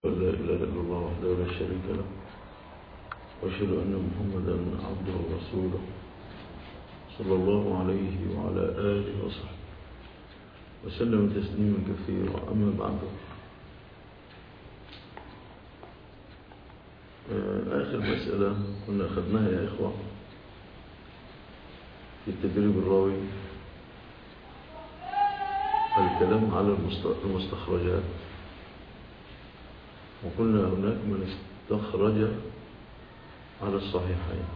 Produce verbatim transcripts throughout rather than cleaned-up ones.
لا إله إلا الله وحده لا شريك له وأشهد أن محمدا عبده ورسوله صلى الله عليه وعلى آله وصحبه وسلم تسليما كثيرا. أما بعد، آخر مسألة كنا أخذناها يا إخوة في التدريب الراوي الكلام على المستخرجات، وقلنا هناك من استخرج على الصحيحين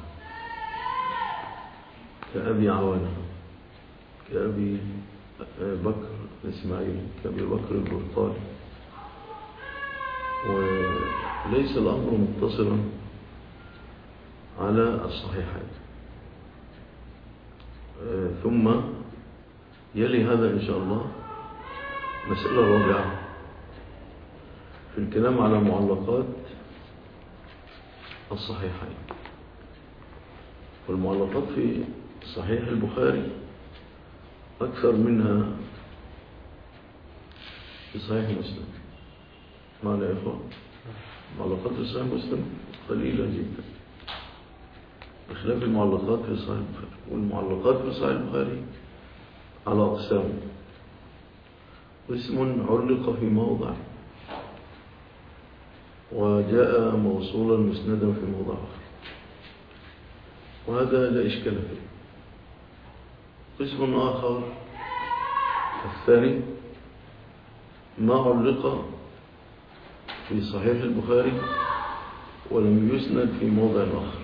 كأبي عوانة، كأبي بكر الإسماعيلي، كأبي بكر البرطاني، وليس الأمر مقتصرا على الصحيحين. ثم يلي هذا إن شاء الله مسألة رابعة في الكلام على معلقات الصحيحين. والمعلقات في صحيح البخاري أكثر منها في صحيح مسلم. معنى يا إخوان معلقات في صحيح مسلم قليلة جدا بخلاف المعلقات في صحيح البخاري. والمعلقات في صحيح البخاري على أقسام: اسم علق في موضع، وجاء موصولا مسندا في موضع آخر، وهذا لا إشكال فيه. قسم آخر الثاني ما علق في صحيح البخاري ولم يسند في موضع آخر،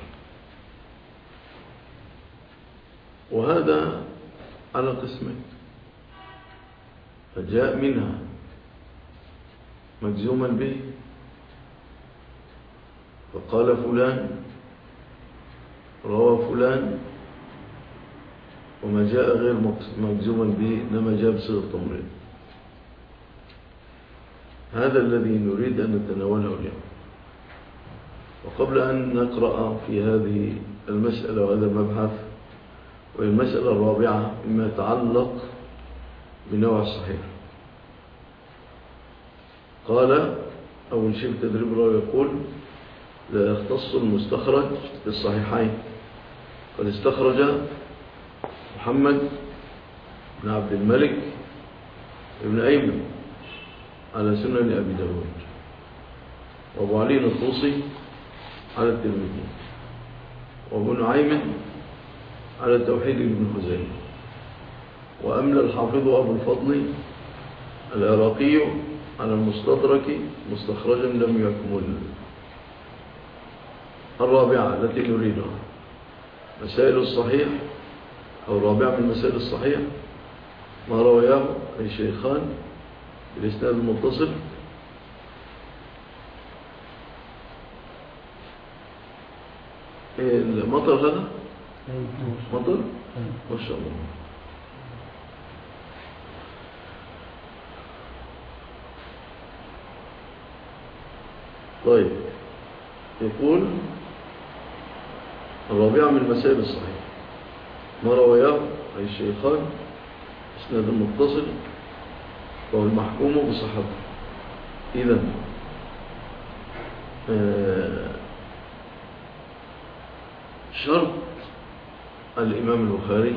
وهذا على قسمين: فجاء منها مجزوما به فقال فلان روى فلان، وما جاء غير مجزوما به إنما جاء بصيغة التمريض. هذا الذي نريد أن نتناوله اليوم. وقبل أن نقرأ في هذه المسألة وهذا المبحث، وهي المسألة الرابعة مما يتعلق بنوع الصحيح، قال أول شيء في تدريب الراوي يقول: لا يختص المستخرج بالصحيحين. قد استخرج محمد بن عبد الملك بن أيمن على سنن أبي داود، وأبو علي الطوسي على الترمذي، وابو نعيم على التوحيد بن خزيمة، وأملى الحافظ أبو الفضل العراقي على المستدرك مستخرجا لم يكمل. الرابعة التي نريدها مسائل الصحيح، أو الرابعة من مسائل الصحيح ما رواه الشيخان بالإسناد المتصل المطر. هذا مطر ما شاء الله. طيب، يقول الرابعة من مسائل الصحيح ما رواه الشيخان اسناد المتصل وهو المحكوم بصحته. إذن آه شرط الإمام البخاري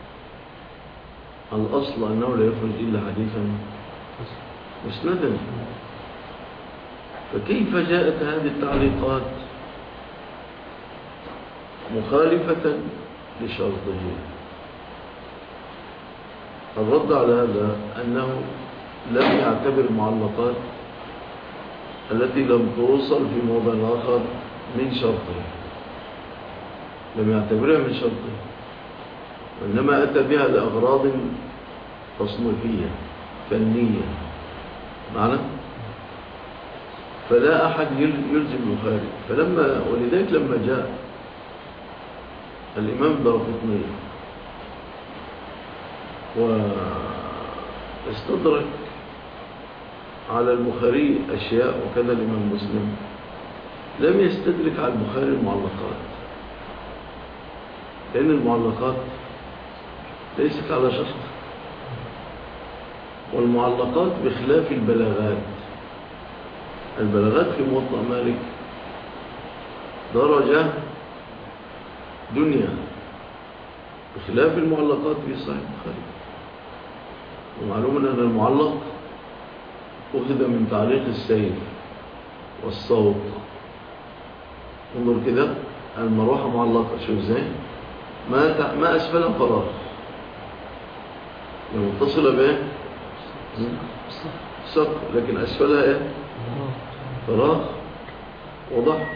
الأصل أنه لا يخرج إلا حديثا مسندا. فكيف جاءت هذه التعليقات مخالفة لشرطه؟ الرد على هذا أنه لم يعتبر المعلقات التي لم توصل في موضع آخر من شرطه، لم يعتبرها من شرطه، وإنما أتى بها لأغراض تصنيفية فنية معنا، فلا أحد يلزم البخاري. فلما ولذلك لما جاء الإمام الدارقطني واستدرك على البخاري أشياء وكذا الإمام مسلم، لم يستدرك على البخاري المعلقات، لأن المعلقات ليست على شرط. والمعلقات بخلاف البلاغات البلاغات في موطأ مالك درجة دنيا بخلاف المعلقات في صحيح البخاري. ومعلوم أن المعلق أخذ من تعليق السيف والصوت. انظر كده، المروحة معلقة، شوف ازاي ما ما أسفلها فراغ، متصلة بايه؟ سقف، لكن أسفلها ايه؟ فراغ. وضح.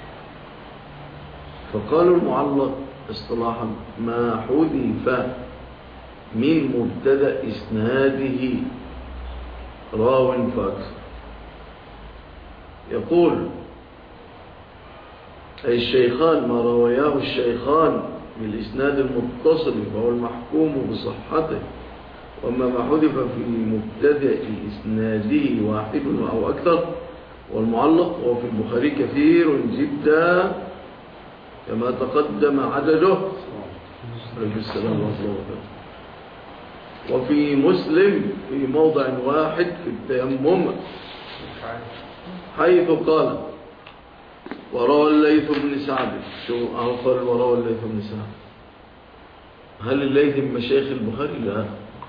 فقالوا المعلق اصطلاحا ما حذف من مبتدأ إسناده راو فأكثر. يقول أي الشيخان ما روياه الشيخان بالإسناد المتصل فهو المحكوم بصحته، وأما ما حذف في مبتدأ إسناده واحد أو أكثر والمعلق وفي البخاري كثير جدا كما تقدم عدده عليه السلام والسلام. وفي مسلم في موضع واحد في التيمم حيث قال وروى الليث بن سعد. شو قال وروى الليث بن سعد؟ هل الليث من مشايخ البخاري؟ لا،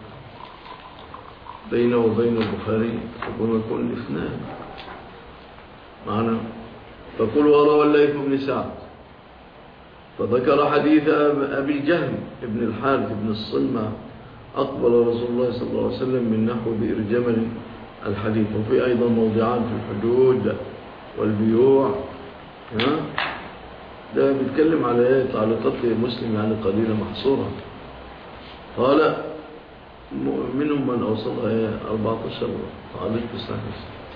بينه وبين البخاري ربما يكون الاثنان معنا. فقل وروى الليث بن سعد فذكر حديث أبي الجهم ابن الحارث بن الصلمة أقبل رسول الله صلى الله عليه وسلم من نحو بئر جمل الحديث. وفي أيضا موضعان في الحدود والبيوع. ها ده بيتكلم على تعليقات مسلم يعني قليلة محصورة. قال منهم من أوصلها أربعة عشر تعليق في صحيح.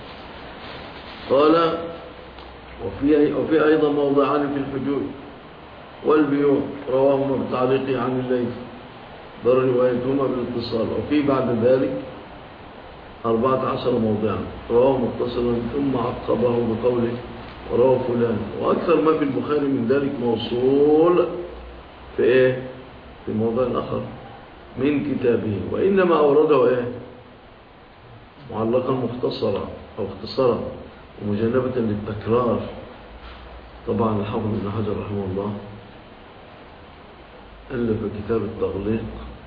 قال وفي, وفي أيضا موضعان في الحدود والبيوع رواهما بتعليقه عن الليث بل روايتهما بالاتصال. وفي بعد ذلك أربعة عشر موضعا رواه متصلا ثم عقبه بقوله ورواه فلان. وأكثر ما في البخاري من ذلك موصول في إيه؟ في موضع آخر من كتابه، وإنما أورده إيه؟ معلقا مختصرا أو اختصارا ومجنبة للتكرار. طبعا الحافظ ابن حجر رحمه الله ألف كتاب التغليق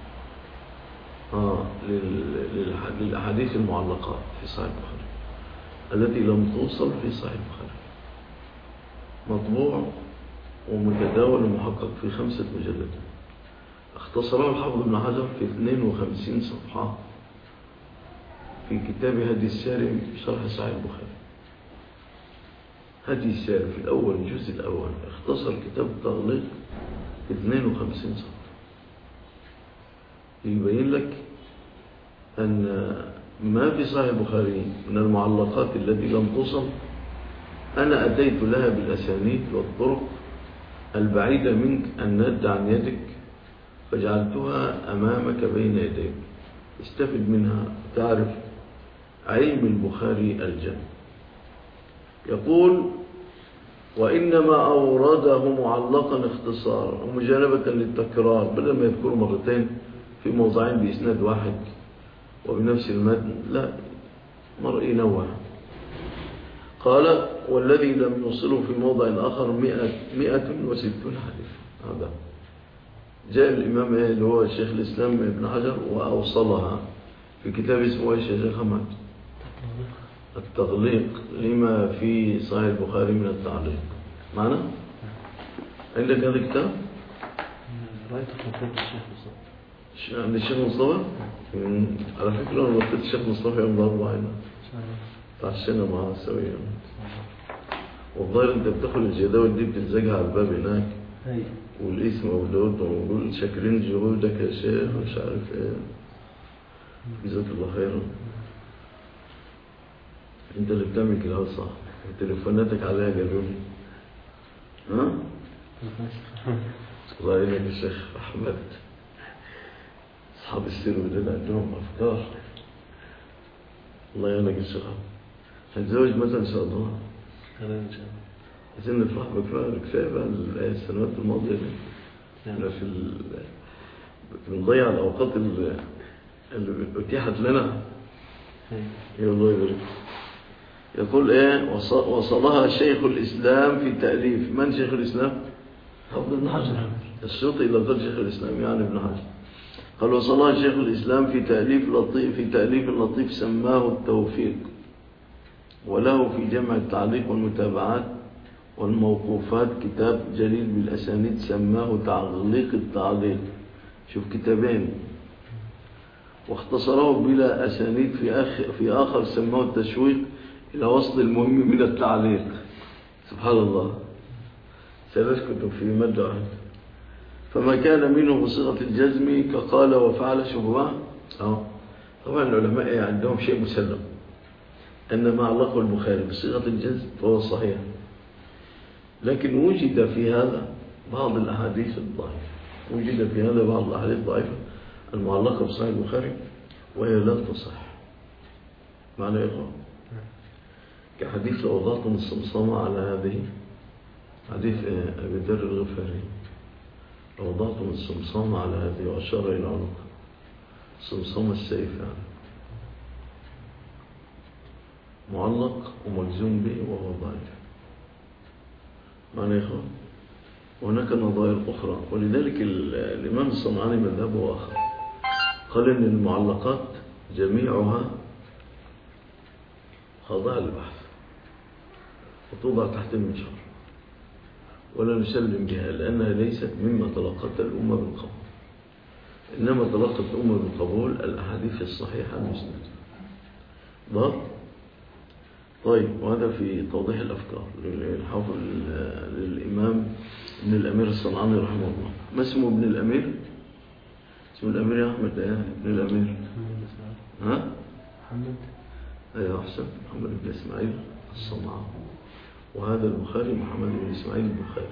آه للأحاديث المعلقات في صحيح البخاري التي لم توصل في صحيح البخاري، مطبوع ومتداول ومحقق في خمسة مجلدات. اختصره الحافظ ابن حجر في اثنين وخمسين صفحة في كتاب هدي الساري شرح صحيح البخاري. هدي الساري في الأول الجزء الأول اختصر كتاب التغليق في اثنين وخمسين صفحة يبين لك أن ما في صحيح البخاري من المعلقات التي لم توصل أنا أتيت لها بالأسانيد والطرق البعيدة منك الند عن يدك فجعلتها أمامك بين يديك استفد منها تعرف علم البخاري الجم. يقول وإنما أورده معلقا اختصارا ومجانبة للتكرار بدل ما يذكر مرتين في موضعين بإسناد واحد وبنفس المتن، لا، مرء ينوع. قال والذي لم يوصله في موضع آخر مئة, مئة وستون حديث. هذا جاء الإمام اللي هو الشيخ الإسلام ابن حجر وأوصلها في كتاب اسمه ايش يا شيخ حماد؟ التغليق لما في صحيح البخاري من التعليق. معنا؟ عندك هذا الكتاب؟ رأيت خطوط الشيخ مصطفى. عند الشيخ مصطفى؟ على فكرة أنا رأيت الشيخ مصطفى يوم الأربعاء هنا تعشينا معه سويا. والظاهر أنت بتاخد الجداول دي بتلزقها على الباب هناك والاسم موجود ونقول شاكرين جهودك يا شيخ مش عارف ايه. جزاك الله خيرا. انت اللي بتعمل كده صح. تليفوناتك عليها قالوا لي ها الله يعينك يا شيخ احمد. اصحاب السر ودول عندهم افكار. الله يعينك يا شيخ. هتزوج متى ان شاء الله؟ ان شاء الله. عايزين نفرح بكفايه كفايه بقى السنوات الماضيه دي. احنا في بنضيع الاوقات اللي اللي اتيحت لنا. يا الله يبارك. يقول إيه وصلها شيخ الإسلام في تأليف. من شيخ الإسلام؟ ابن حجر السيوطي إلى قال شيخ الإسلام يعني ابن حجر. قال وصلها شيخ الإسلام في تأليف لطيف في تأليف لطيف سماه التوفيق، وله في جمع التعليق والمتابعات والموقوفات كتاب جليل بالأسانيد سماه تعليق التعليق. شوف كتابين، واختصره بلا أسانيد في آخر, في آخر سماه التشويق إلى وصل المهم من التعليق. سبحان الله، ثلاث كتب في مادة واحدة. فما كان منه بصيغة الجزم كقال وفعل شبهه. أه طبعا العلماء عندهم شيء مسلم أن ما علقه البخاري بصيغة الجزم فهو صحيح، لكن وجد في هذا بعض الأحاديث الضعيفة، وجد في هذا بعض الأحاديث الضعيفة المعلقة بصحيح البخاري وهي لا تصح. معنى إخوة كحديث وضعتم الصمصامة على هذه، حديث أبي ذر الغفاري وضعتم الصمصامة على هذه وأشار إلى عنق صمصام السيف يعني معلق وملزوم به وهو ضعيف. معنى يا إخوان هناك نظائر أخرى، ولذلك الإمام الصنعاني مذهبه آخر، قال إن المعلقات جميعها خاضعة للبحث وتوضع تحت المنشار ولا نسلم بها، لأنها ليست مما تلقتها الأمة بالقبول، إنما تلقت الأمة بالقبول الأحاديث الصحيحة المسندة. ضبط. طيب، وهذا في توضيح الأفكار للحافظ للإمام ابن الأمير الصنعاني رحمه الله. ما اسمه ابن الأمير؟ اسمه الأمير يا أحمد. ايه ابن الأمير؟ ها؟ محمد. ايوه أحسن، محمد بن إسماعيل الصنعاني. وهذا البخاري محمد بن إسماعيل البخاري.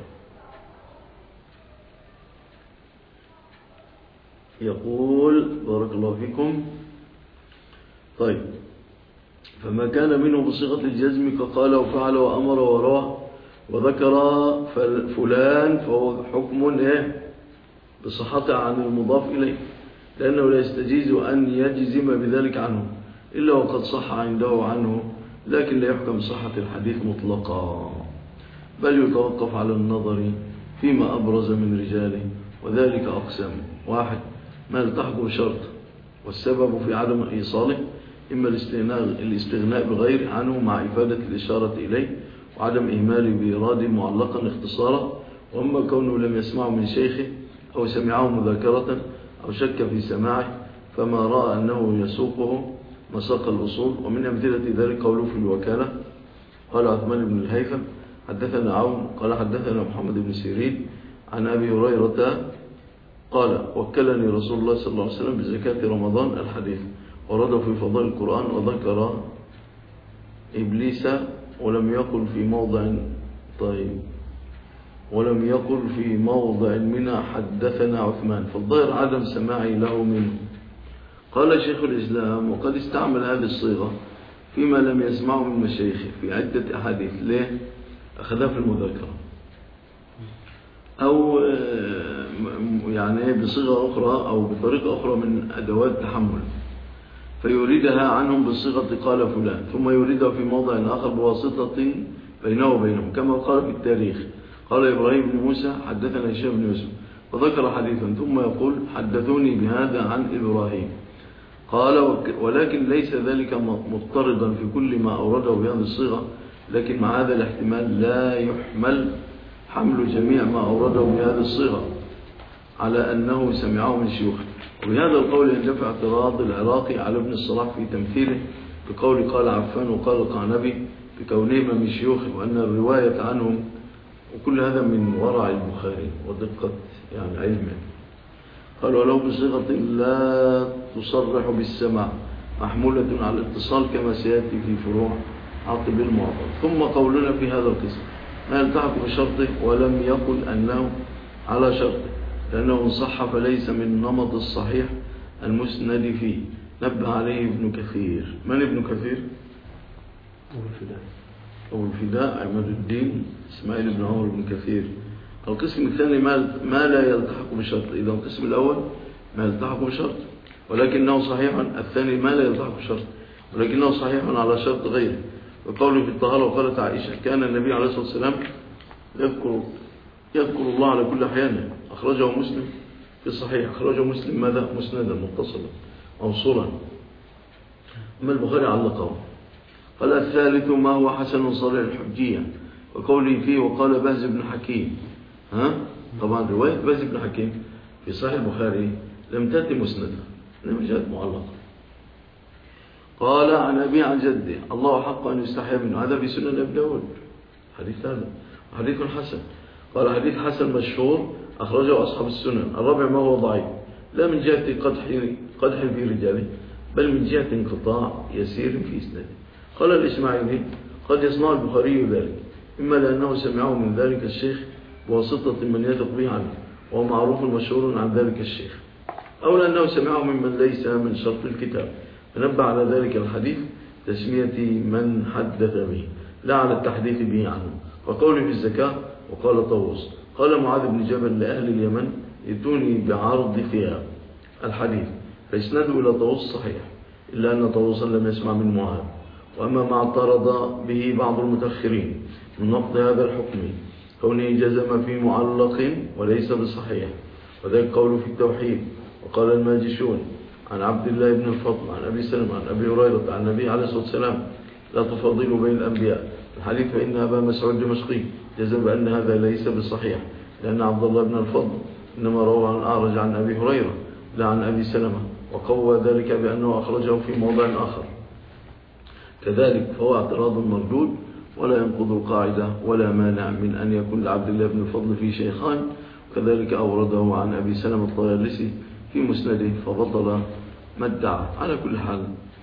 يقول بارك الله فيكم. طيب، فما كان منه بصيغة الجزم كقال وفعل وأمر وروى وذكر فلان فهو حكم إيه بصحته عن المضاف إليه، لأنه لا يستجيز أن يجزم بذلك عنه إلا وقد صح عنده عنه، لكن لا يحكم صحة الحديث مطلقا، بل يتوقف على النظر فيما أبرز من رجاله، وذلك أقسام: واحد، ما التحق بشرط والسبب في عدم إيصاله إما الاستغناء بغير عنه مع إفادة الإشارة إليه وعدم إهمال بإيراد معلقا اختصارا، وأما كونه لم يسمعه من شيخه أو سمعه مذاكرة أو شك في سماعه فما رأى أنه يسوقه مساق الأصول. ومن أمثلة ذلك قوله في الوكالة قال عثمان بن الهيثم حدثنا عون قال حدثنا محمد بن سيرين عن أبي هريرة قال وكلني رسول الله صلى الله عليه وسلم بزكاة رمضان الحديث، ورد في فضائل القرآن وذكر إبليس ولم يقل في موضع طيب ولم يقل في موضع منها حدثنا عثمان، فالظاهر عدم سماعي له منه. قال شيخ الإسلام وقد استعمل هذه الصيغة فيما لم يسمعه من مشايخه في عدة أحاديث. ليه؟ أخذها في المذاكرة أو يعني بصيغة أخرى أو بطريقة أخرى من أدوات التحمل، فيريدها عنهم بالصيغة قال فلان، ثم يريدها في موضع آخر بواسطة بينه وبينهم، كما قال في التاريخ قال إبراهيم بن موسى حدثنا هشام بن يوسف وذكر حديثا ثم يقول حدثوني بهذا عن إبراهيم قال، ولكن ليس ذلك مضطردا في كل ما أورده بهذه الصيغة، لكن مع هذا الاحتمال لا يحمل حمل جميع ما أورده بهذه الصيغة على أنه سمعه من شيوخه. وبهذا القول يندفع اعتراض العراقي على ابن الصلاح في تمثيله بقول قال عفان وقال القعنبي بكونهما من شيوخه، وأن الرواية عنهم، وكل هذا من ورع البخاري ودقة يعني علمه. قال ولو بصيغة لا تصرح بالسماع محمولة على الاتصال كما سيأتي في فروع عقب المعطل. ثم قولنا في هذا القسم ما يلتحق بشرطه ولم يقل أنه على شرطه، لأنه إن صح فليس من نمط الصحيح المسند فيه، نبه عليه ابن كثير. من ابن كثير؟ أبو الفداء أبو الفداء عماد الدين إسماعيل بن عمر بن كثير. القسم الثاني ما لا يلتحق بشرط. إذا القسم الأول ما يلتحق بشرط ولكنه صحيح، الثاني ما لا يلتحق بشرط ولكنه صحيح على شرط غيره، وقوله في الطهارة وقالت عائشة كان النبي عليه الصلاة والسلام يذكر يذكر الله على كل أحيانه. أخرجه مسلم في الصحيح. أخرجه مسلم ماذا؟ مسندا متصلا موصولا. أما البخاري علقه. قال الثالث ما هو حسن صريح الحجية وقوله فيه وقال بهز بن حكيم. ها؟ طبعا رواية بهز بن حكيم في صحيح البخاري لم تأتي مسندا، لم جاءت معلقة. قال عن أبي عن جده الله حق أن يستحيى منه. هذا في سنن أبي داود حديث هذا حديث حسن. قال حديث حسن مشهور أخرجه أصحاب السنن. الرابع ما هو ضعيف لا من جهة قدح قدح في رجاله بل من جهة انقطاع يسير في إسناده. قال الإسماعيلي قد يصنع البخاري ذلك إما لأنه سمعه من ذلك الشيخ بواسطة من يثق به عنه وهو معروف مشهور عن ذلك الشيخ، أو لأنه سمعه ممن ليس من شرط الكتاب فنبه على ذلك الحديث تسمية من حدث به لا على التحديث به عنه. وقوله في الزكاة وقال طاووس قال معاذ بن جبل لأهل اليمن ائتوني بعرض ثياب الحديث فإسناده إلى طاووس صحيح إلا أن طاووسا لم يسمع من معاذ. وأما ما اعترض به بعض المتأخرين من نقض هذا الحكم كونه جزم في معلق وليس بصحيح وذلك قوله في التوحيد وقال الماجشون عن عبد الله بن الفضل عن أبي سلمة عن أبي هريرة عن النبي عليه الصلاة والسلام لا تفضلوا بين الأنبياء الحديث فإن أبا مسعود دمشقي جزم بأن هذا ليس بصحيح لأن عبد الله بن الفضل إنما روى عن أعرج عن أبي هريرة لا عن أبي سلمة وقوى ذلك بأنه أخرجه في موضع آخر. كذلك فهو اعتراض مردود ولا ينقض القاعدة ولا مانع من أن يكون لعبد الله بن الفضل في شيخان. وكذلك أورده عن أبي سلمة الطيالسي في مسنده فبطل ما ادعى. على كل حال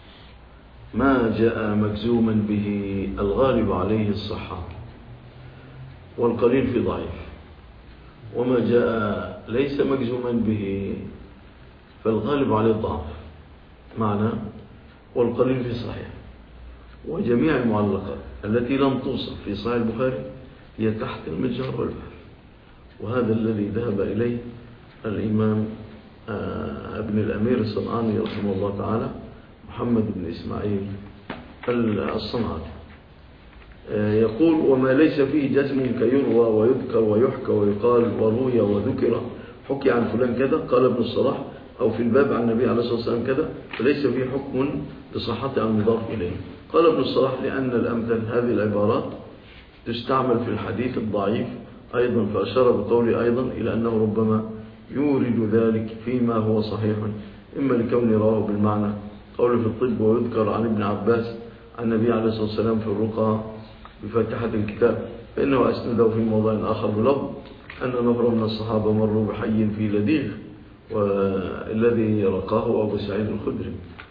ما جاء مجزوما به الغالب عليه الصحة والقليل في ضعيف، وما جاء ليس مجزوما به فالغالب عليه الضعف معنى والقليل في صحيح. وجميع المعلقات التي لم توصف في صحيح البخاري هي تحت المجهر والبحر، وهذا الذي ذهب إليه الإمام ابن الأمير الصنعاني رحمه الله تعالى محمد بن إسماعيل الصنعاني. يقول وما ليس فيه جزم كيروى ويذكر ويحكى ويقال وروي وذكر حكي عن فلان كذا قال ابن الصلاح أو في الباب عن النبي عليه الصلاة والسلام كذا فليس فيه حكم بصحة المضاف إليه. قال ابن الصلاح لأن الأمثل هذه العبارات تستعمل في الحديث الضعيف أيضا، فأشار بقوله أيضا إلى أنه ربما يورد ذلك فيما هو صحيح إما لكون رواه بالمعنى قوله في الطب ويذكر عن ابن عباس عن النبي عليه الصلاة والسلام في الرقى بفاتحة الكتاب فإنه أسنده في موضع آخر بلفظ أن نفر من الصحابة مروا بحي في لديغ والذي رقاه أبو سعيد الخدري.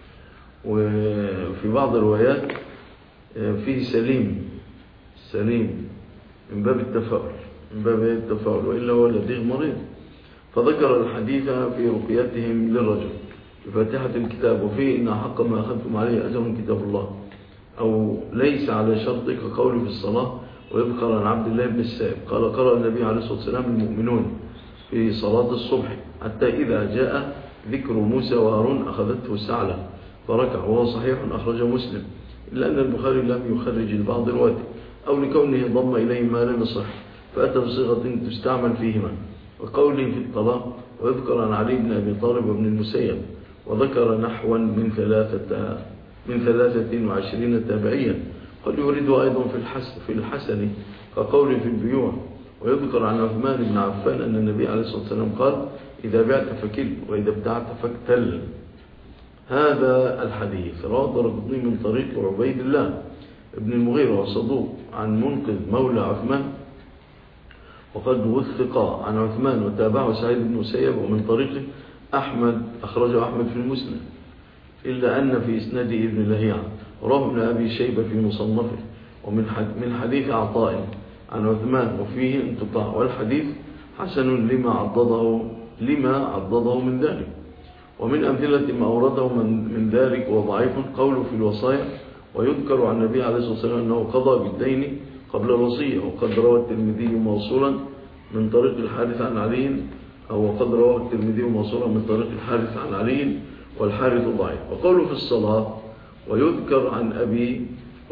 وفي بعض الروايات فيه سليم سليم من باب التفاؤل من باب التفاؤل وإلا هو لديغ مريض، فذكر الحديث في رقيتهم للرجل بفاتحة الكتاب وفيه إن حق ما أخذتم عليه أجر كتاب الله أو ليس على شرطك قوله في الصلاة. ويذكر عن عبد الله بن السائب قال قرأ النبي عليه الصلاة والسلام المؤمنون في صلاة الصبح حتى إذا جاء ذكر موسى وهارون أخذته السعلة فركع وهو صحيح أخرجه مسلم إلا أن البخاري لم يخرج البعض الوادي أو لكونه ضم إليه ما لم يصح فأتى بصيغة تستعمل فيهما. وقوله في الطلاق ويذكر عن علي بن أبي طالب وابن المسيب وذكر نحوا من ثلاثة من ثلاثة وعشرين تابعيا قد يورده أيضا في الحسن في الحسن كقوله في البيوع. ويذكر عن عثمان بن عفان أن النبي عليه الصلاة والسلام قال إذا بعت فكل وإذا ابتعت فاكتل. هذا الحديث رواه الدارقطني من طريق عبيد الله ابن المغيرة وصدوق عن منقذ مولى عثمان وقد وثق عن عثمان وتابعه سعيد بن مسيب ومن طريقه أحمد أخرجه أحمد في المسند إلا أن في إسناده ابن لهيعة رواه ابن أبي شيبة في مصنفه ومن من حديث عطاء عن عثمان وفيه انقطاع والحديث حسن لما عضده لما عضده من ذلك. ومن أمثلة ما أورده من, من ذلك وضعيف قوله في الوصايا ويذكر عن النبي عليه الصلاة والسلام أنه قضى بالدين قبل الوصية وقد روى الترمذي موصولا من طريق الحارث عن علي أو وقد روى الترمذي موصولا من طريق الحارث عن علي والحارث ضعيف. وقوله في الصلاة ويذكر عن أبي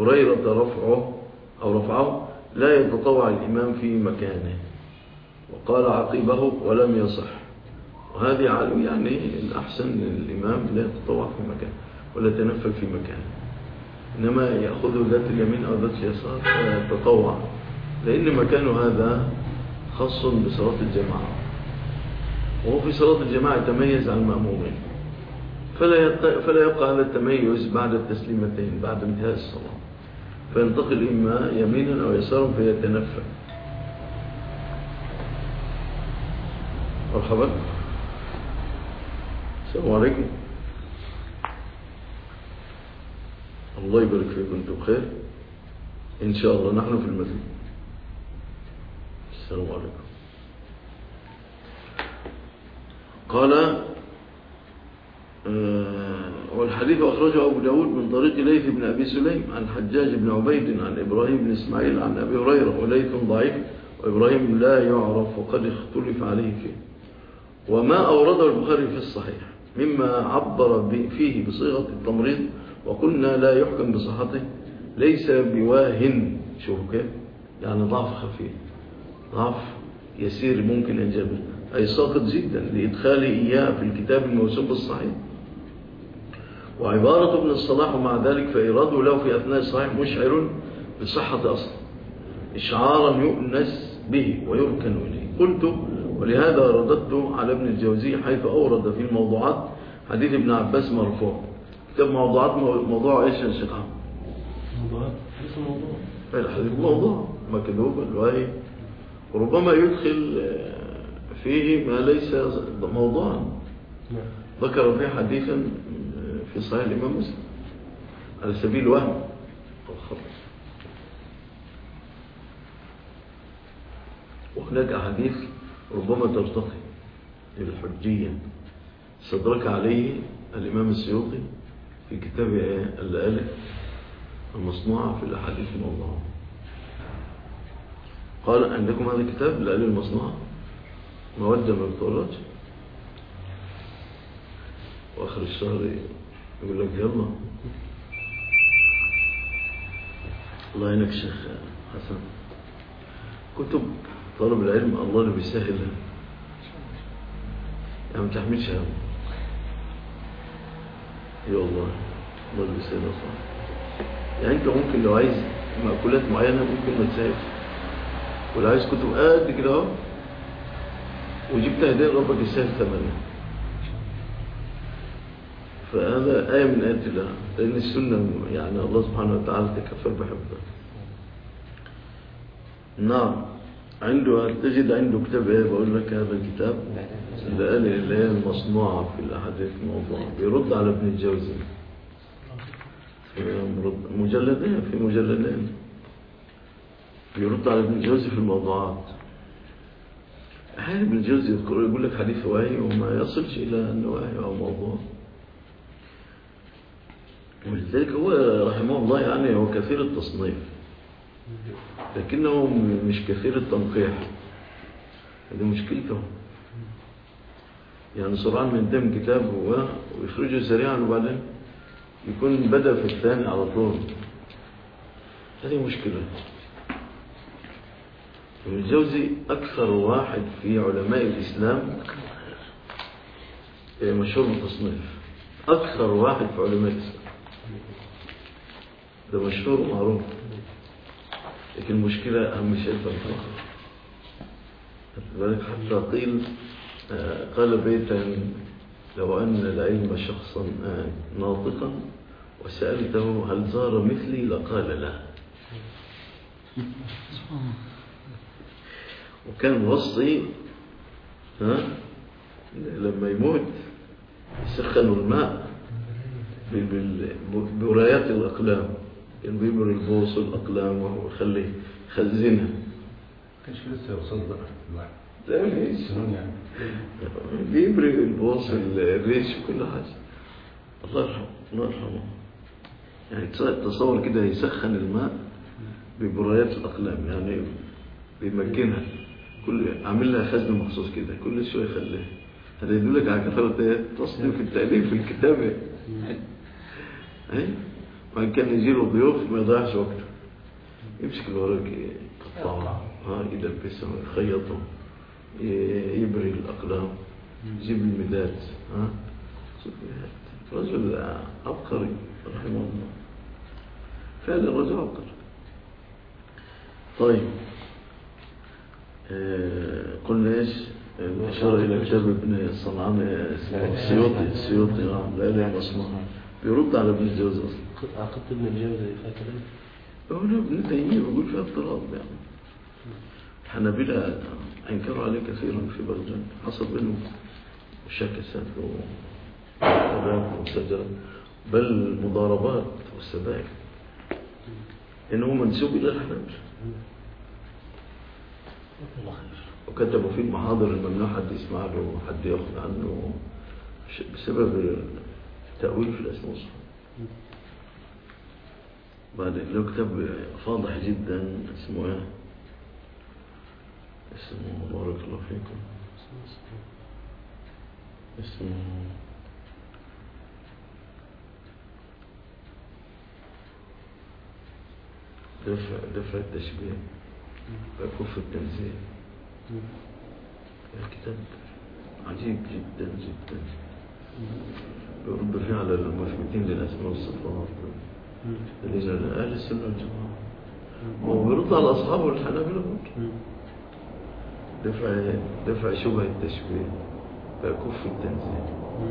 هريرة رفعه أو رفعه لا يتطوع الإمام في مكانه، وقال عقيبه ولم يصح. وهذه علو يعني الأحسن الإمام لا يتطوع في مكانه ولا يتنفل في مكانه، إنما يأخذ ذات اليمين أو ذات اليسار ويتطوع، لأن مكانه هذا خاص بصلاة الجماعة، وهو في صلاة الجماعة يتميز عن المأمومين، فلا فلا يبقى هذا التميز بعد التسليمتين بعد انتهاء الصلاة، فينتقل إما يمينا أو يسارا فيتنفل. مرحبا، السلام عليكم، الله يبارك فيكم، انتم بخير إن شاء الله، نحن في المسجد. السلام عليكم. قال آه والحديث أخرجه أبو داود من طريق ليث بن أبي سليم عن حجاج بن عبيد عن إبراهيم بن إسماعيل عن أبي هريرة، وليث ضعيف وإبراهيم لا يعرف وقد اختلف عليه فيه. وما أورده البخاري في الصحيح مما عبر فيه بصيغة التمريض وقلنا لا يحكم بصحته ليس بواهن، شوفوا كيف يعني ضعف خفيف، ضعف يسير ممكن ينجبر، أي ساقط جدا لإدخاله إياه في الكتاب الموسوم بالصحيح. وعبارة ابن الصلاح ومع ذلك فإراده له في أثناء الصحيح مشعر بصحة أصل إشعارا يؤنس به ويركن إليه. قلت ولهذا رددت على ابن الجوزي حيث أورد في الموضوعات حديث ابن عباس مرفوع. كتاب موضوعات موضوع إيش يا شيخ عم؟ موضوعات ليس موضوع الحديث موضوع مكذوب الوهي، وربما يدخل فيه ما ليس موضوعا. ذكر فيه حديثا في صحيح الإمام مسلم على سبيل وهم. وهناك أحاديث ربما ترتقي للحجية استدرك عليه الإمام السيوطي في كتاب اللآلئ المصنوعة في الأحاديث الموضوعة. قال عندكم هذا الكتاب اللآلئ المصنوعة مودة ما بتورج، وآخر الشهر يقول لك يلا الله يعينك شيخ حسن، كتب طالب العلم الله اللي بيسهلها يعني ما تحملش هم. يا الله الله اللي بيسهلها صح. يعني انت ممكن لو عايز مأكولات معينة ممكن ما تسهلش، ولو عايز كتب قد كده اهو وجبت هدايا ربك يسهل ثمنها. فهذا آية من آيات الله، لأن السنة يعني الله سبحانه وتعالى تكفل بحفظها. نعم، عنده تجد عنده كتاب ايه بقول لك هذا الكتاب اللآلئ اللي هي المصنوعة في الأحاديث الموضوعة، بيرد على ابن الجوزي مجلدين في مجلدين بيرد على ابن الجوزي في الموضوعات. أحيانا ابن الجوزي يذكر يقول لك حديث واهي وما يصلش إلى أنه واهي أو موضوع، ولذلك هو رحمه الله يعني هو كثير التصنيف لكنه مش كثير التنقيح، هذه مشكلته. يعني سرعان من دم كتاب هو ويخرجه سريعا وبعدين يكون بدأ في الثاني على طول، هذه مشكلة. ابن الجوزي أكثر واحد في علماء الإسلام مشهور بالتصنيف، أكثر واحد في علماء الإسلام ده مشهور ومعروف، لكن المشكلة أهم شيء التنقيح. حتى قيل قال بيتا لو أن العلم شخصا ناطقا وسألته هل زار مثلي لقال لا. وكان وصي ها لما يموت يسخنوا الماء بورايات الأقلام، كان بيبر البوص والأقلام ويخليه يخزنها. كانش لسه وصل بقى لا ليش يعني بيبر البوص الريش وكل حاجة. الله يرحمه الله يرحمه. يعني تصور كده يسخن الماء ببرايات الأقلام، يعني بيمكنها كل عامل لها خزن مخصوص كده كل شويه يخليها. هذا يدلك على كثره تصنيف التأليف في الكتابه. اي وإن كان يجي له ضيوف ما يضيعش وقته، يمسك الورق يقطعه، ها يلبسه يخيطه، يبري الأقلام، يجيب المداد، ها رجل عبقري رحمه الله، فعلا رجل عبقري. طيب آه قلنا ايش؟ الإشارة إلى كتاب ابن صنعان السيوطي السيوطي لا إله مصنع بيرد على ابن الجوزي أصلا. عقدت ابن الجوزي فيها كلام؟ هو ابن تيمية بيقول فيها اضطراب يعني. الحنابلة أنكروا عليه كثيرا في بغداد، حصل بينهم مشاكسات وخلاف وسجن، بل مضاربات والسبايك، إنه منسوب إلى الحنابلة. وكتبوا فيه المحاضر الممنوع حد يسمع له حد ياخذ عنه بسبب التأويل في الأسماء والصفات. بعد له كتاب فاضح جدا اسمه ايه؟ اسمه بارك الله فيكم، اسمه دفع دفع التشبيه وكف التنزيه. الكتاب عجيب جدا جدا، بيرد فيه على المثبتين للأسماء والصفات الذين أهل السنة والجماعة، وبيرد على أصحابه الحنابلة ممكن دفع دفع شبه التشبيه وكف التنزيه.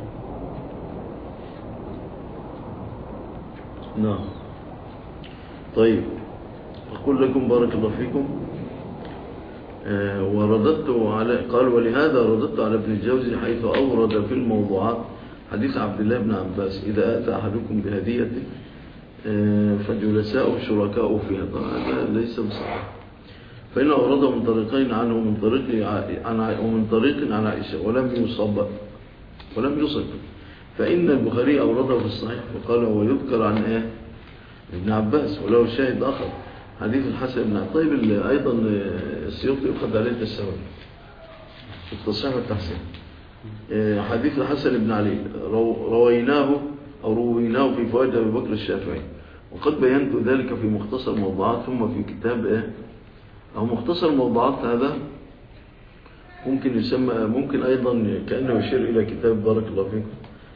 نعم. طيب أقول لكم بارك الله فيكم آه ورددت على قال ولهذا رددت على ابن الجوزي حيث أورد في الموضوعات حديث عبد الله بن عباس إذا أتى أحدكم بهديته آه فجلساء شركاء فيها. طبعا هذا ليس بصحيح، فإنه أورده من طريقين عنه ومن طريق عن ومن طريق عن عائشة ولم يصب ولم يصب، فإن البخاري أورده في الصحيح وقال ويذكر عن إيه ابن عباس وله شاهد آخر حديث الحسن بن طيب اللي أيضا السيوطي يؤخذ عليه التساهل في التصحيح والتحسين. حديث الحسن بن علي رويناه أو رويناه في فوائد أبي بكر الشافعي، وقد بينت ذلك في مختصر موضوعات ثم في كتاب إيه أو مختصر موضوعات. هذا ممكن يسمى ممكن أيضا كأنه يشير إلى كتاب بارك الله فيكم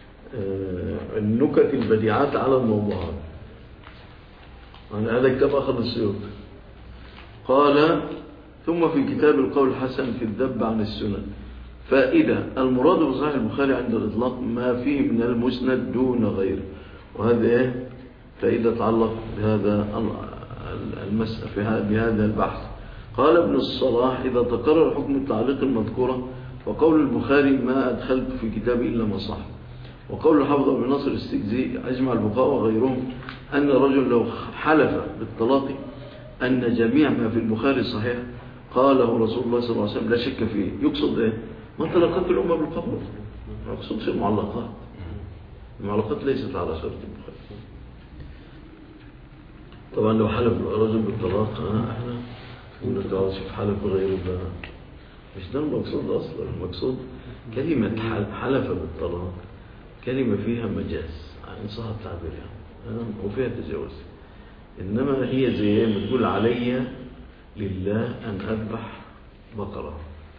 النكت البديعات على الموضوعات. هذا كتاب أخذ السيوط. قال ثم في كتاب القول الحسن في الذب عن السنن فائدة المراد بصحيح البخاري عند الإطلاق ما فيه من المسند دون غيره، وهذا إيه فائدة تعلق بهذا المسألة في بهذا البحث. قال ابن الصلاح إذا تقرر حكم التعليق المذكورة فقول البخاري ما أدخلت في كتابي إلا ما صح، وقول الحافظ ابن ناصر الاستجزي أجمع البقاء وغيرهم أن رجل لو حلف بالطلاق أن جميع ما في البخاري صحيح قاله رسول الله صلى الله عليه وسلم لا شك فيه. يقصد إيه؟ ما طلقت الأمة بالقبول، ما يقصد في المعلقات. المعلقات ليست على شرط البخاري. طبعا لو حلف رجل بالطلاق احنا نتعرض شوف حلف بغير الله، مش ده المقصود أصلا. المقصود كلمة حلف بالطلاق كلمة فيها مجاز عن صح التعبير يعني وفيها تجاوز، إنما هي زي ما تقول علي لله أن أذبح بقرة،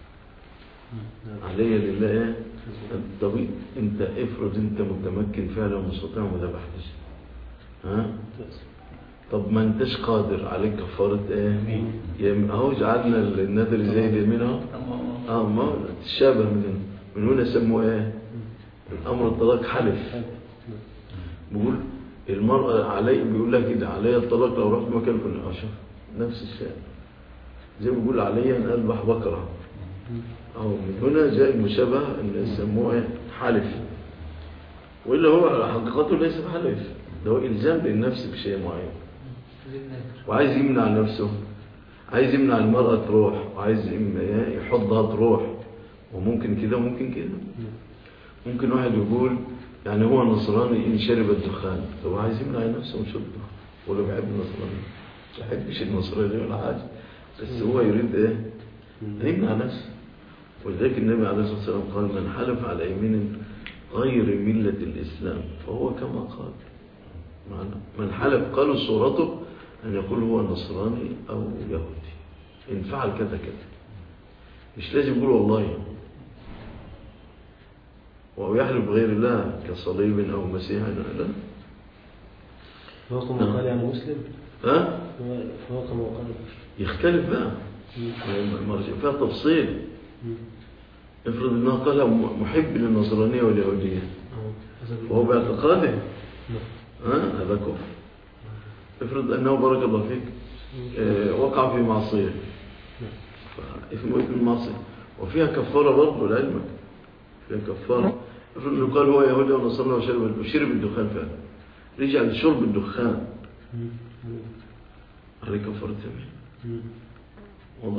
علي لله. طب انت افرض انت متمكن فعلا ومستطيع وما ذبحتش، ها طب ما انتش قادر عليك كفاره ايه؟ يا اهو جعلنا النذر زي اليمين اهو اه ما تشابه من من هنا سموه ايه؟ الامر الطلاق حلف. بيقول المرأة علي بيقول لها كده علي الطلاق لو رحت مكان كنا اشوف نفس الشيء زي ما بيقول علي ان اذبح بقره أو من هنا جاء المشابه أن يسموه حلف، وإلا هو حقيقته ليس بحلف، ده هو إلزام للنفس بشيء معين وعايز يمنع نفسه، عايز يمنع المرأة تروح وعايز يحضها تروح، وممكن كده وممكن كده. ممكن واحد يقول يعني هو نصراني إن شرب الدخان، طب عايز يمنع نفسه من شرب الدخان ولا بيحب النصراني ما يحبش النصراني ولا حاجة، بس هو يريد إيه؟ يمنع نفسه. ولذلك النبي عليه الصلاة والسلام قال من حلف على يمين غير ملة الإسلام فهو كما قال من حلف قالوا صورته أن يقول هو نصراني أو يهودي إن فعل كذا كذا، مش لازم يقول والله. وهو يحلف بغير الله كصليب أو مسيح، لا. فهو كما قال يعني مسلم. ها؟ فهو كما قال يختلف بقى، فيها تفصيل. افرض انه قال محب للنصرانية واليهودية وهو باعتقاده ها هذا كفر. افرض انه بارك الله فيك اه وقع في معصية فإثمه إثم المعصية وفيها كفارة برضه لعلمك، فيها كفارة. افرض انه قال هو يهودي ونصراني وشرب وشرب الدخان فعلا، رجع لشرب الدخان عليه كفارة يمين والله.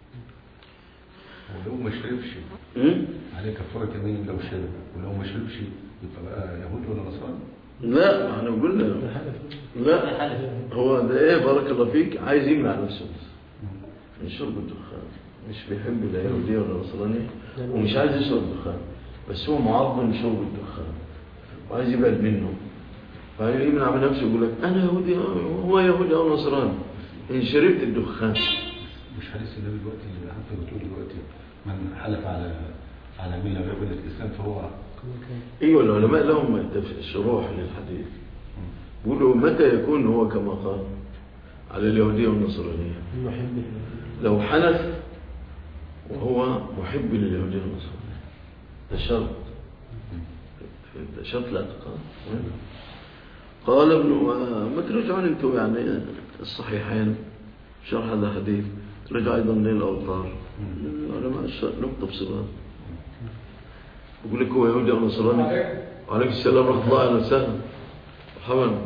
ولو ما شربش عليه كفارة يمين لو شرب، ولو ما شربش يبقى بقى يهودي ولا نصراني؟ لا احنا قلنا لا، هو ده ايه بارك الله فيك عايز يمنع نفسه من شرب الدخان، مش بيحب لا يهودية ولا نصرانية ومش عايز يشرب دخان، بس هو معظم شرب الدخان وعايز يبعد منه، فيمنع من نفسه يقول لك انا يهودي هو يهودي او نصراني ان شربت الدخان. مش حديث النبي دلوقتي اللي حتى بتقول دلوقتي من حلف على على مله غير مله الاسلام فهو ايوه العلماء لهم شروح للحديث بيقولوا متى يكون هو كما قال على اليهودية والنصرانية؟ لو حلف وهو محب لليهودية والنصرانية ده شرط، ده شرط الاعتقاد. قال ابن ما ترجعون انتم يعني الصحيحين شرح هذا الحديث، رجع ايضا للاوطار العلماء لهم تفصيلات. يقول لك هو يهودي او نصراني وعليكم السلام ورحمه الله اهلا وسهلا مرحبا.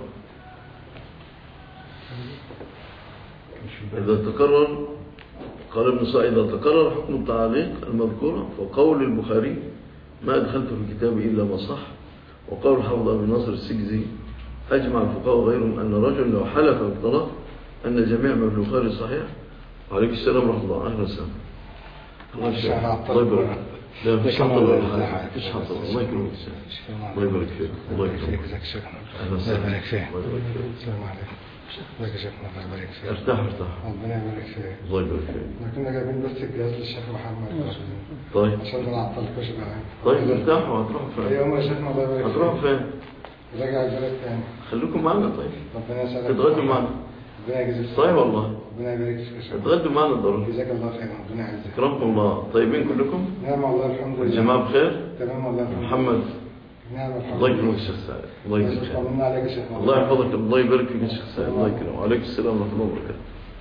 اذا تكرر قال ابن سعيد اذا تكرر حكم التعليق المذكوره فقول البخاري ما ادخلت في كتابي الا ما صح، وقول الحافظ ابي نصر السجزي اجمع الفقهاء غيرهم ان رجل لو حلف بالطلاق ان جميع ما في البخاري صحيح. وعليكم السلام ورحمه الله اهلا وسهلا. الله يبارك. لا مش حاطط ولا حاجه، مش حاطط. الله يكرمك الله يبارك فيك. الله يكرمك الله يبارك فيك. السلام عليكم. ازيك يا شيخنا الله يبارك فيك. ارتاح ارتاح ربنا يبارك فيك. الله يبارك فيك. احنا كنا جايبين بس الجهاز للشيخ محمد طيب عشان ما نعطلكوش بقى. طيب ارتاحوا هتروحوا فين؟ يوم يا شيخنا الله يبارك فيك. هتروحوا فين؟ راجع البلد تاني. خليكم معنا طيب. ربنا يسعدك. تتغدوا معنا. ربنا يجزيك. طيب والله. ربنا يبارك فيك يا شيخ. تتغدوا معنا ضروري. جزاك الله خير ربنا يعزك. اكرمكم الله. طيبين كلكم؟ نعم والله الحمد لله. الجماعه بخير؟ تمام والله الحمد لله. محمد نعم الحمد الله لله. يكرمك الشيخ سعيد. الله يجزيك خير. طمنا عليك يا شيخنا. الله يحفظك الله يبارك فيك يا شيخ سعيد. الله يكرمك. وعليكم السلام ورحمه الله وبركاته.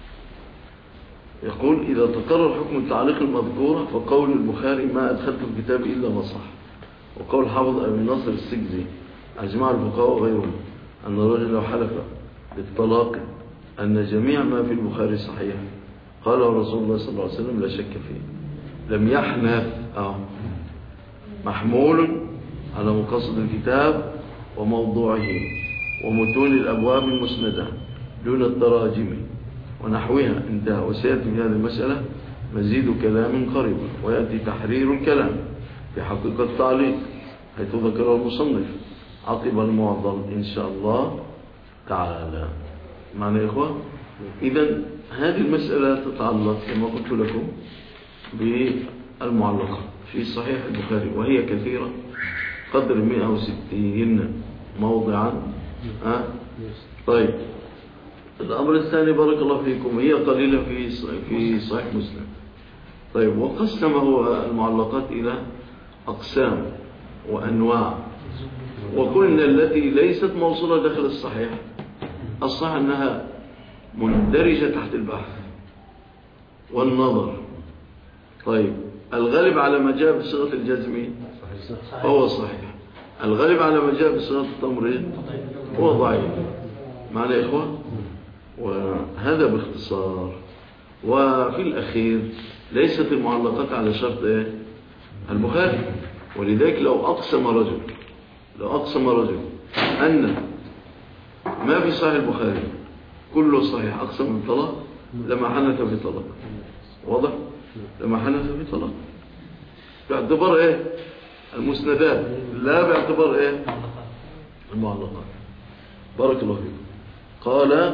يقول إذا تكرر حكم التعليق المذكورة فقول البخاري ما أدخلت في كتابي إلا ما صح، وقول حافظ أبي نصر السجزي أجمع الفقهاء غيرهم أن الرجل لو حلف بالطلاق أن جميع ما في البخاري صحيح قاله رسول الله صلى الله عليه وسلم لا شك فيه لم يحنث آه محمول على مقصد الكتاب وموضوعه ومتون الأبواب المسندة دون التراجم ونحوها انتهى. وسيأتي في هذه المسألة مزيد كلام قريبا ويأتي تحرير الكلام في حقيقة التعليق حيث ذكره المصنف عقب المعضل إن شاء الله تعالى. معنى يا إخوة إذن هذه المسألة تتعلق كما قلت لكم بالمعلقة في صحيح البخاري وهي كثيرة قدر مئة وستين موضعا أه؟ طيب الأمر الثاني بارك الله فيكم هي قليلة في في صحيح مسلم. طيب وقسم هو المعلقات إلى أقسام وأنواع، وقلنا التي ليست موصولة داخل الصحيح الصحيح أنها مندرجة تحت البحث والنظر. طيب الغالب على ما جاء بصيغة الجزم هو صحيح، الغالب على ما جاء بصيغة التمريض هو ضعيف. معنى يا إخوة وهذا باختصار. وفي الأخير ليست المعلقات على شرط إيه؟ البخاري، ولذلك لو أقسم رجل لو أقسم رجل أن ما في صحيح البخاري كله صحيح أقسم بالطلاق لما حنث في طلاق. واضح؟ لما حنث في طلاق باعتبار إيه؟ المسندات لا باعتبار إيه؟ المعلقات. بارك الله فيكم. قال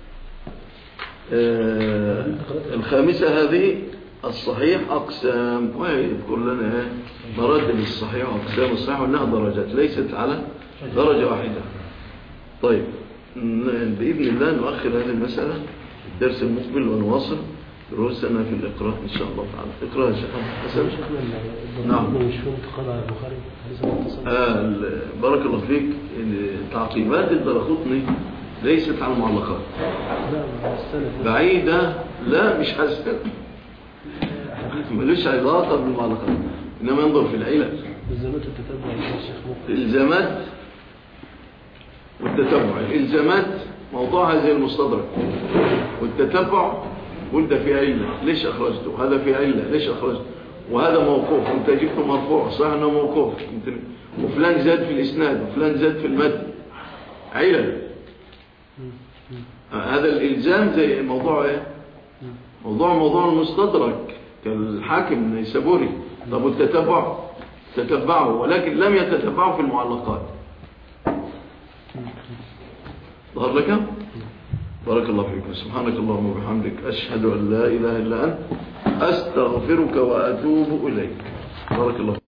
آه الخامسة هذه الصحيح أقسام، ويذكر لنا مراتب الصحيح وأقسام الصحيح وأنها درجات ليست على درجة واحدة. طيب بإذن الله نؤخر هذه المسألة الدرس المقبل ونواصل دروسنا في الإقراء إن شاء الله تعالى. اقرأ يا شيخ حسن. نعم. مش فهمت قال البخاري حديث آه بارك الله فيك. تعقيبات الدرقطني ليست على المعلقات بعيدة، لا مش حسن ملوش علاقة بالمعلقات، إنما ينظر في العلل. الزامات التتبع يا شيخ مقبل. الزامات والتتبع. الإلزامات موضوعها زي المستدرك، والتتبع قلت في علة ليش أخرجته، هذا في علة ليش أخرجته، وهذا موقوف وانت جبته مرفوع صحيح انه موقوف، وفلان زاد في الإسناد وفلان زاد في المتن، علل. هذا الإلزام زي موضوع ايه، موضوع موضوع المستدرك كالحاكم النيسابوري. طب والتتبع تتبعه ولكن لم يتتبعه في المعلقات. ظهر لك؟ بارك الله فيك. سبحانك اللهم وبحمدك أشهد أن لا إله إلا أنت أستغفرك وأتوب إليك. بارك الله فيك.